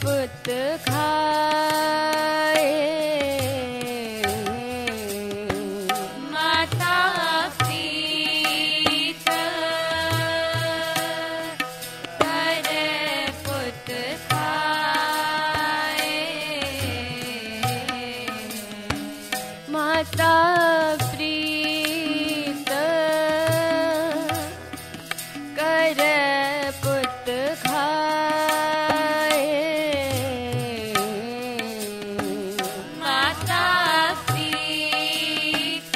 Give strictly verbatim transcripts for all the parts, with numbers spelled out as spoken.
पुत खाए माता प्रीत करे पुत खाए माता प्रीत करे पुत खाए माता प्रीत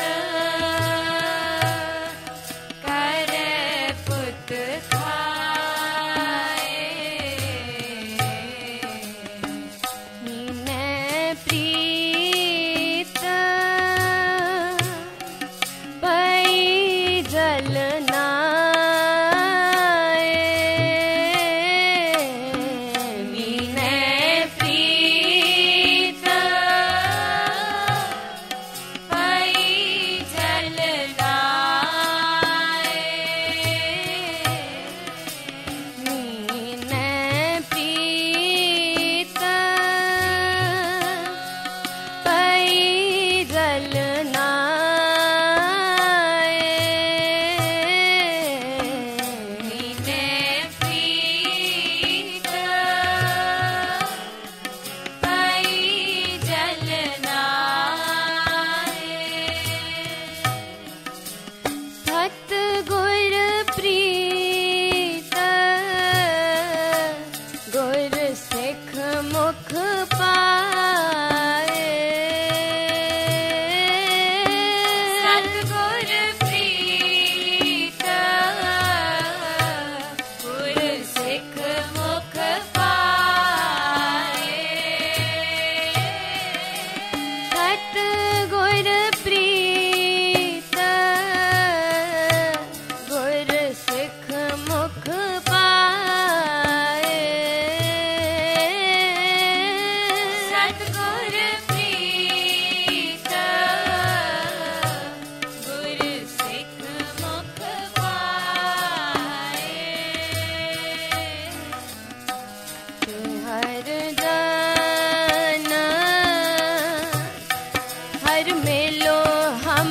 करे पुत खाए मीने प्रीत पई जलना मीने प्रीत पई जलनाए मीने प्रीत पई जलना मीने प्रीत पई जलनाए सतगुर प्रीत गुर सिख मुख पाए सतगुर प्रीत गुर सिख मुख पाए सतगुर प्रीत गुर सिख मुख पाए सतगुर प्रीत गुर सिख मुख पाए हर जाना हर मेलो हम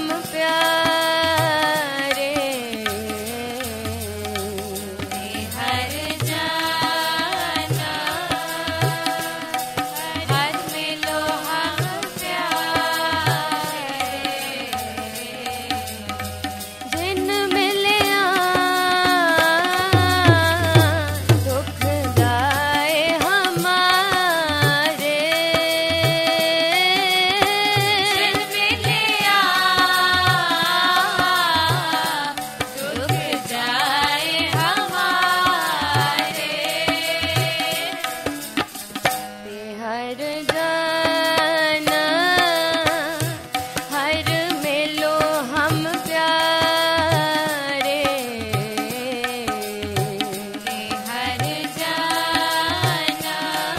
प्यारे हर जाना हर मिलो हम प्यारे जिन मिलिया दुख दाए हमारे जिन मिलिया दुख जाए हमारे ते हर जाना हर मेलो हम प्यारे हर जाना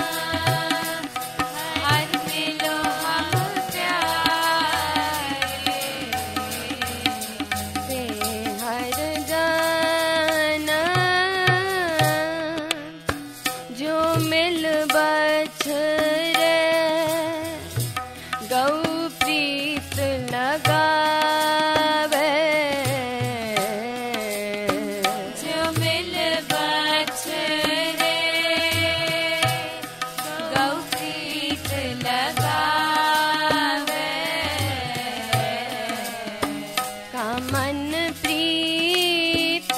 हर मिलो हम प्यारे ते हर जाना जो मिल बछरे गौ प्रीत लगावे जो मिल बछरे गौ प्रीत लगावे कामन प्रीत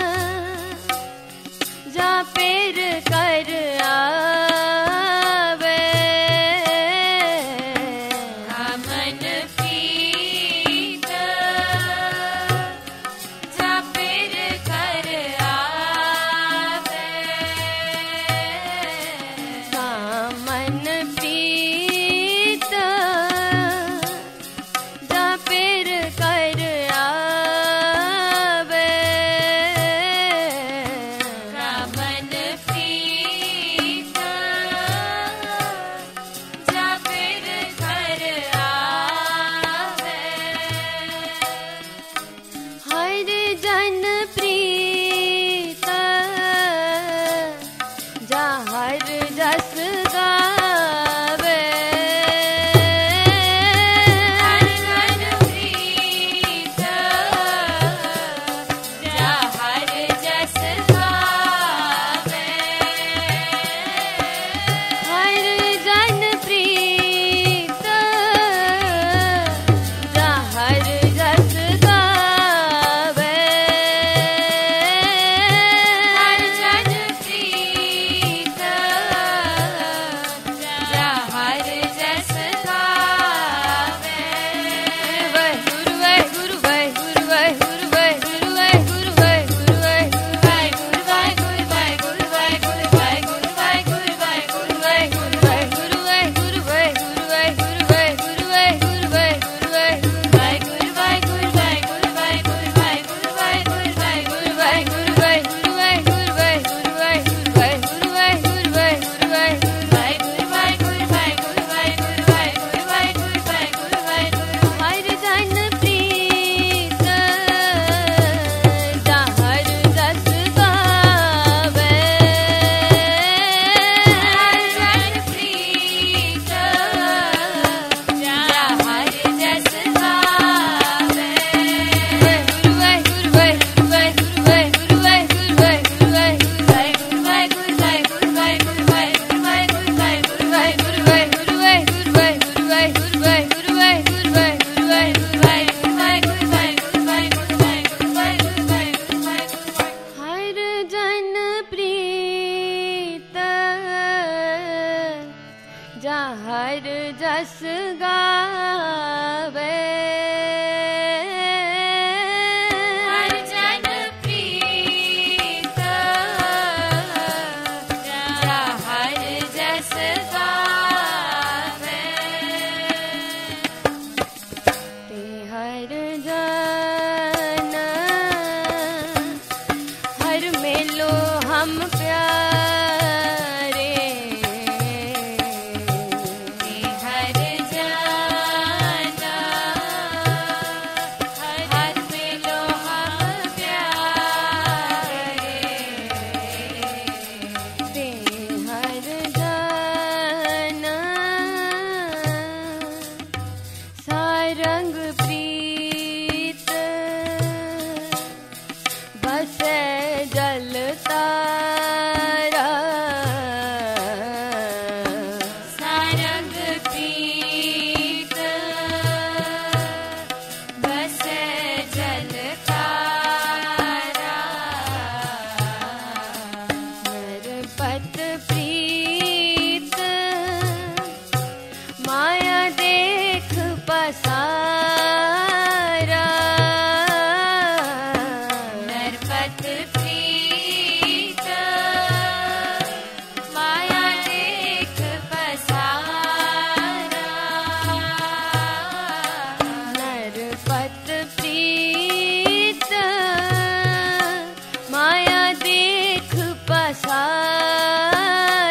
जा पेर कर आवे कामन प्रीत जा पेर कर आवे कामन प्रीत जा पेर कर आवे कामन प्रीत जहर जस गावे हर जन प्रीत जहर जस गावे ते हर जन हर मेलो हम प्यारे हर जाना हर मिलो हम प्यारे ते हर जन सारंग प्रीत बसे जल तारा सारंग प्रीत बसे जल तारा नरपत प्रीत माया देख पसारा नरपत प्रीत माया देख पसारा नरपत प्रीत माया देख पसारा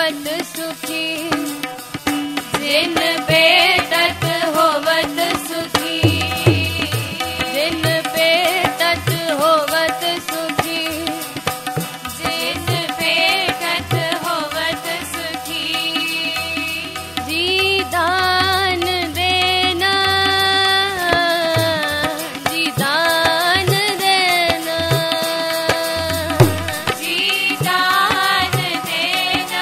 होवत सुखी, जिन बेतत होवत सुखी, जिन बेतत होवत सुखी, जिन बेतत होवत सुखी। जी दान देना, जी दान देना, जी दान देना,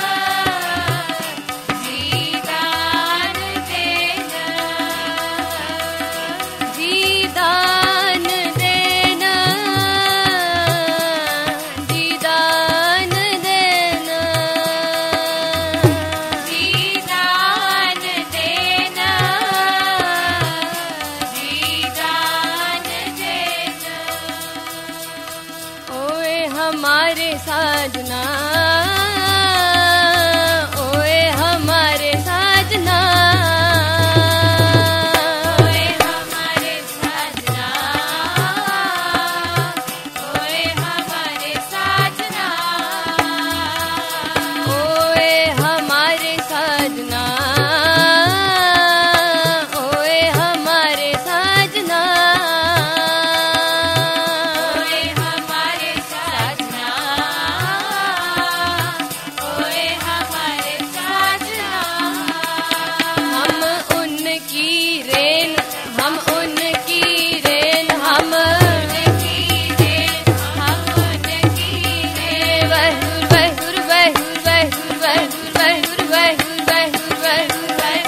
जी दान देना, जी दान देना, जी दान देना, जी दान देना, जी दान देना। ओए हमारे साजना, ओए हमारे साजना, ओए हमारे साजना, ओए हमारे साजना, ओए हमारे साजना, ओए हमारे साजना, ओए हमारे साजना, ओए हमारे साजना। हम उनकी रेन, हम उनकी रेन, हम उनकी रेन, हम उनकी रेन, वहुर वहुर वहुर वहुर वहुर वहुर वहुर वहुर वहुर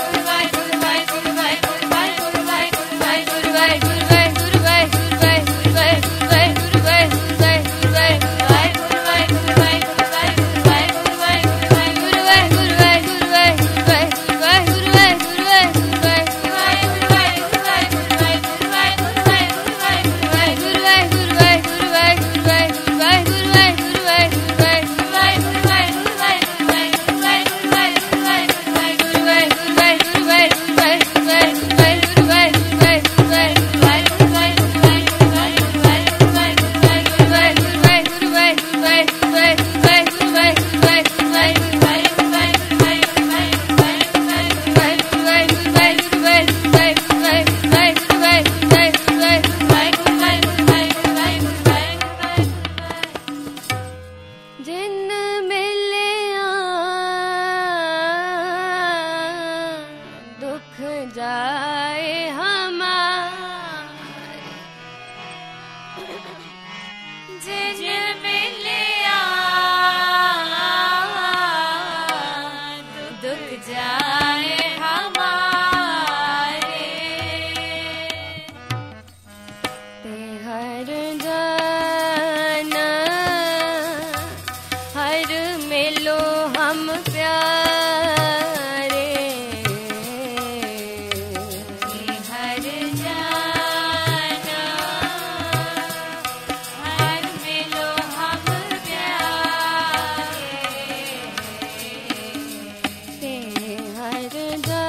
जिन मिलिया दुख जाए हमारे, जिन मिलिया दुख जाए हमारे। ते हर जाना हर मिलो हम प्यारे, हर जाना हर मिलो हम प्यारे। ते हर जाना